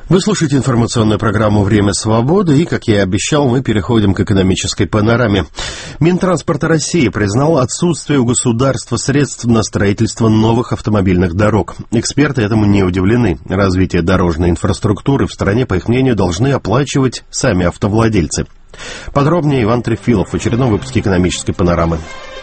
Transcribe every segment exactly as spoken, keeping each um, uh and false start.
Вы слушаете информационную программу «Время свободы», и, как я и обещал, мы переходим к экономической панораме. Минтранспорта России признал отсутствие у государства средств на строительство новых автомобильных дорог. Эксперты этому не удивлены. Развитие дорожной инфраструктуры в стране, по их мнению, должны оплачивать сами автовладельцы. Подробнее Иван Трефилов в очередном выпуске экономической панорамы.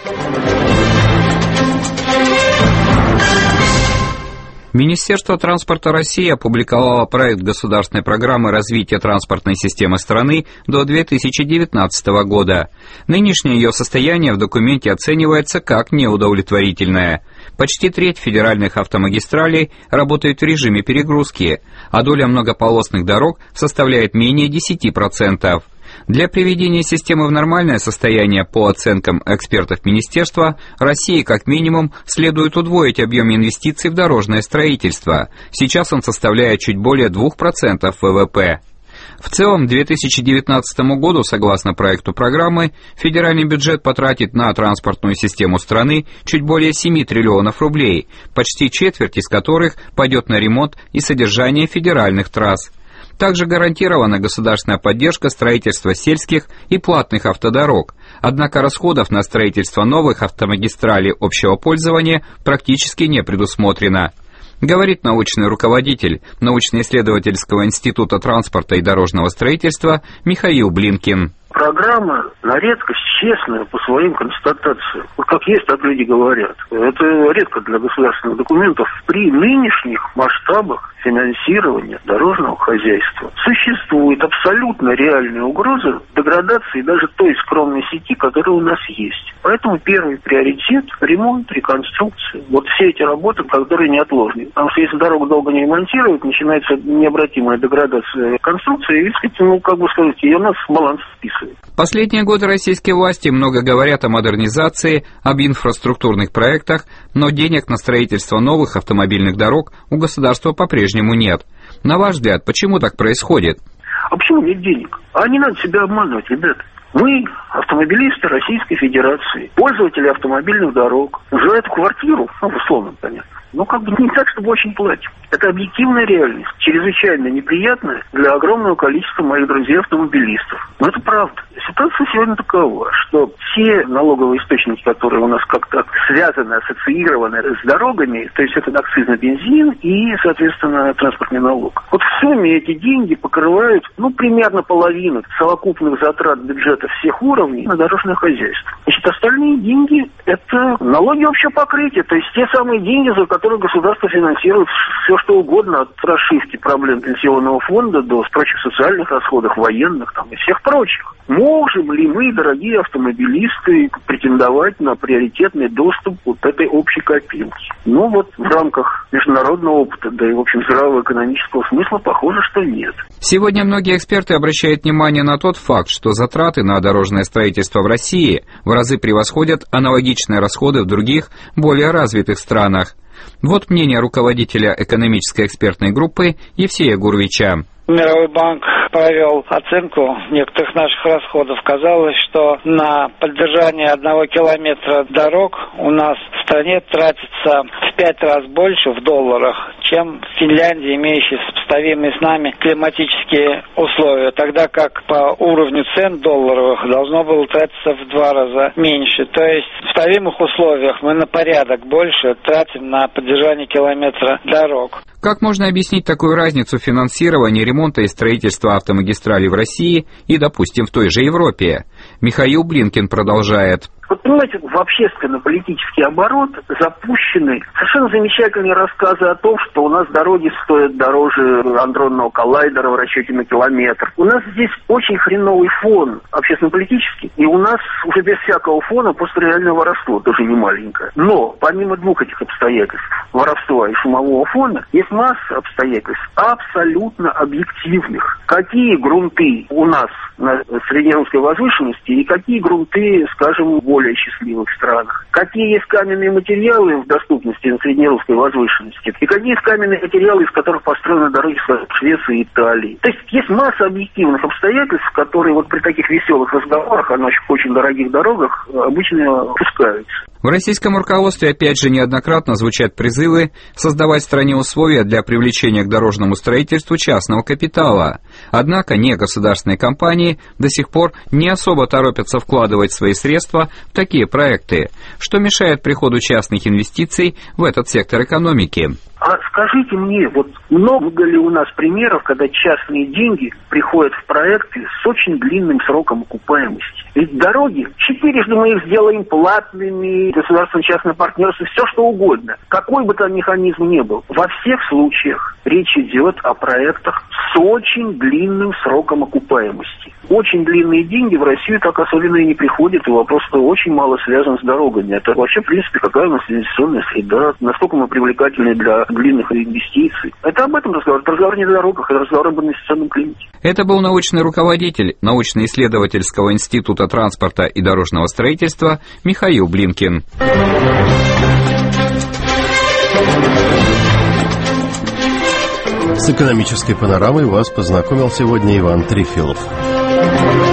Министерство транспорта России опубликовало проект государственной программы развития транспортной системы страны до две тысячи девятнадцатого года. Нынешнее ее состояние в документе оценивается как неудовлетворительное. Почти треть федеральных автомагистралей работает в режиме перегрузки, а доля многополосных дорог составляет менее десяти процентов. Для приведения системы в нормальное состояние, по оценкам экспертов министерства, России как минимум следует удвоить объем инвестиций в дорожное строительство. Сейчас он составляет чуть более двух процентов вэ вэ пэ. В целом, к две тысячи девятнадцатому году, согласно проекту программы, федеральный бюджет потратит на транспортную систему страны чуть более семи триллионов рублей, почти четверть из которых пойдет на ремонт и содержание федеральных трасс. Также гарантирована государственная поддержка строительства сельских и платных автодорог, однако расходов на строительство новых автомагистралей общего пользования практически не предусмотрено. Говорит научный руководитель научно-исследовательского института транспорта и дорожного строительства Михаил Блинкин. Программа на редкость честная по своим констатациям. Вот как есть, так люди говорят. Это редко для государственных документов. При нынешних масштабах финансирования дорожного хозяйства существует абсолютно реальная угроза деградации даже той скромной сети, которая у нас есть. Поэтому первый приоритет – ремонт, реконструкция. Вот все эти работы, которые неотложны. Потому что если дорогу долго не ремонтируют, начинается необратимая деградация конструкции, и, ну, как бы сказать, ее нас в баланс вписывает. Последние годы российские власти много говорят о модернизации, об инфраструктурных проектах, но денег на строительство новых автомобильных дорог у государства по-прежнему нет. На ваш взгляд, почему так происходит? А почему нет денег? А не надо себя обманывать, ребята. Мы, автомобилисты Российской Федерации, пользователи автомобильных дорог, за эту квартиру, ну, в условном, понятно, ну, как бы не так, чтобы очень платим. Это объективная реальность, чрезвычайно неприятная для огромного количества моих друзей-автомобилистов. Но это правда. Ситуация сегодня такова, что все налоговые источники, которые у нас как-то связаны, ассоциированы с дорогами, то есть это акциз на бензин и, соответственно, транспортный налог. Вот в сумме эти деньги покрывают, ну, примерно половину совокупных затрат бюджета всех уровней на дорожное хозяйство. Значит, остальные деньги – это налоги общего покрытия, то есть те самые деньги, за которые государство финансирует все что угодно, от расшивки проблем пенсионного фонда до прочих социальных расходов, военных там, и всех прочих. Можем ли мы, дорогие автомобилисты, претендовать на приоритетный доступ вот к этой общей копилке? Ну вот в рамках международного опыта, да и в общем здравого экономического смысла, похоже, что нет. Сегодня многие эксперты обращают внимание на тот факт, что затраты на дорожное строительство в России в разы превосходят аналогичные расходы в других, более развитых странах. Вот мнение руководителя экономической экспертной группы Евсея Гурвича. Мировой банк провел оценку некоторых наших расходов. Казалось, что на поддержание одного километра дорог у нас в стране тратится в пять раз больше в долларах, чем в Финляндии, имеющей сопоставимые с нами климатические условия, тогда как по уровню цен долларовых должно было тратиться в два раза меньше. То есть в сопоставимых условиях мы на порядок больше тратим на поддержание километра дорог. Как можно объяснить такую разницу финансирования ремонта и строительства автомагистралей в России и, допустим, в той же Европе? Михаил Блинкин продолжает. Вот понимаете, в общественно-политический оборот запущены совершенно замечательные рассказы о том, что у нас дороги стоят дороже андронного коллайдера в расчете на километр. У нас здесь очень хреновый фон общественно-политический, и у нас уже без всякого фона постреальное воровство, тоже не маленькое. Но помимо двух этих обстоятельств, воровства и шумового фона, есть масса обстоятельств абсолютно объективных. Какие грунты у нас на среднерусской возвышенности и какие грунты, скажем, в более счастливых странах. Какие есть каменные материалы в доступности на среднерусской возвышенности, и какие есть каменные материалы, из которых построены дороги в Швеции и Италии. То есть есть масса объективных обстоятельств, которые вот при таких веселых разговорах о наших очень дорогих дорогах обычно упускаются. В российском руководстве опять же неоднократно звучат призывы создавать в стране условия для привлечения к дорожному строительству частного капитала. Однако негосударственные компании до сих пор не особо торопятся вкладывать свои средства в такие проекты, что мешает приходу частных инвестиций в этот сектор экономики. А скажите мне, вот много ли у нас примеров, когда частные деньги приходят в проекты с очень длинным сроком окупаемости? Ведь дороги, четырежды мы их сделаем платными, государственно-частное партнерство, все что угодно. Какой бы там механизм ни был. Во всех случаях речь идет о проектах с очень длинным сроком окупаемости. Очень длинные деньги в Россию так особенно и не приходят, и вопрос очень мало связан с дорогами. Это вообще, в принципе, какая у нас инвестиционная среда, насколько мы привлекательны для длинных инвестиций. Это об этом разговор. Это разговор не о дорогах, это разговор об инвестиционном климате. Это был научный руководитель научно-исследовательского института транспорта и дорожного строительства Михаил Блинкин. С экономической панорамой вас познакомил сегодня Иван Трефилов.